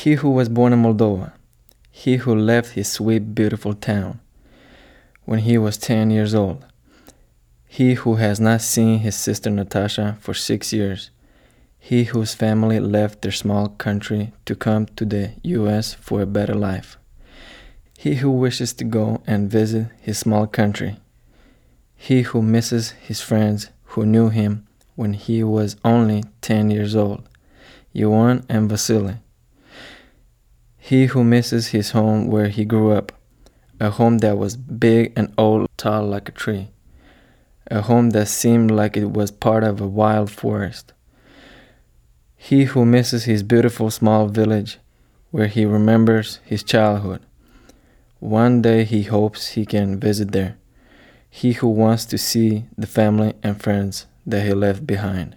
He who was born in Moldova, he who left his sweet, beautiful town when he was 10 years old, he who has not seen his sister Natasha for 6 years, he whose family left their small country to come to the US for a better life, he who wishes to go and visit his small country, he who misses his friends who knew him when he was only 10 years old, Ioan and Vasily. He who misses his home where he grew up, a home that was big and old, tall like a tree, a home that seemed like it was part of a wild forest. He who misses his beautiful small village where he remembers his childhood. One day he hopes he can visit there. He who wants to see the family and friends that he left behind.